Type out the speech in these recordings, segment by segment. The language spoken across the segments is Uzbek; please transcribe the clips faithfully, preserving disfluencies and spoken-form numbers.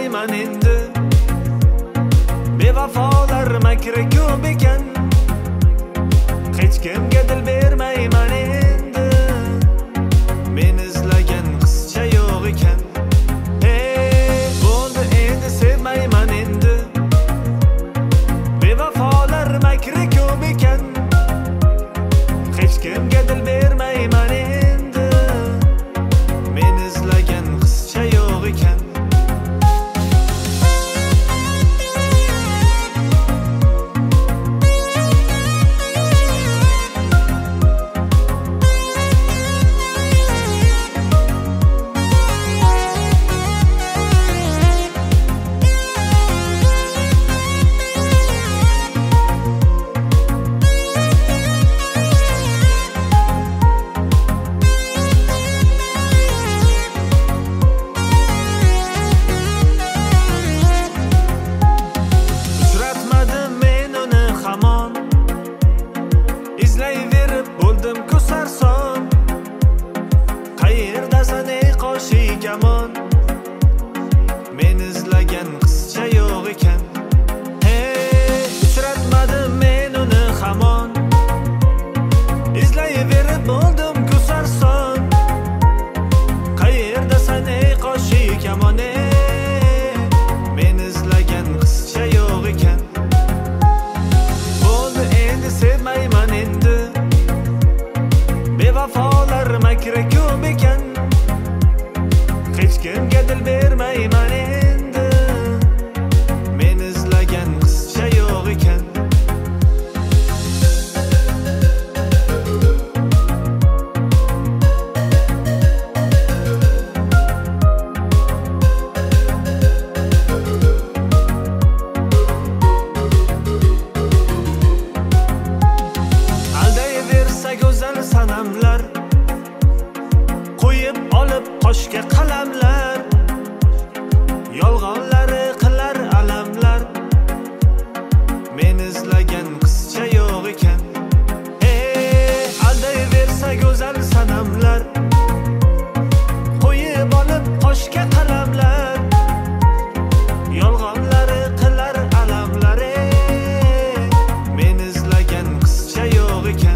sevmayman endi. Bevafolar makri ko'p ekan, hech kimga dil bermayman endi. Men izlagan qizcha yo'q ekan. Hey, bo'ldi endi sevmayman endi. Bevafolar makri ko'p ekan, hech kimga dil bermayman endi. Men izlagan qizcha yo'q ekan. Izlayverib bo'ldim-ku sarson. Qayerdasan ey qoshi kamon? Men izlagan qizcha yo'q ekan. Hey, uchratmadim men uni hamon. Izlayverib bo'ldim-ku sarson. Qayerdasan ey qoshi kamon? Men izlagan qizcha yo'q ekan. Bo'ldi endi sevmayman endi. Bevafolar makri ko'p ekan, hech kimga dil bermayman endi. Men izlagan qizcha yo'q ekan. Go'zal sanamlar, qo'yib olib qoshga qalamlar, yolg'onlari qilar alamlar. Men izlagan qizcha yo'q ekan. Hey, aldayversa go'zal sanamlar, qo'yib olib qoshga qalamlar, yolg'onlari qilar alamlar. Men izlagan qizcha yo'q ekan.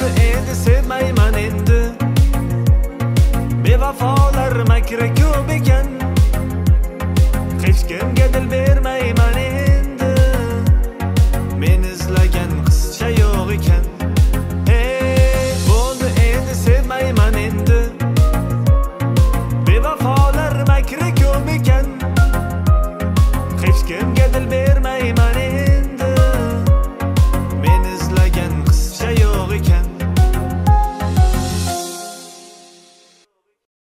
Sevmayman endi. Bevafolar makri ko'p ekan.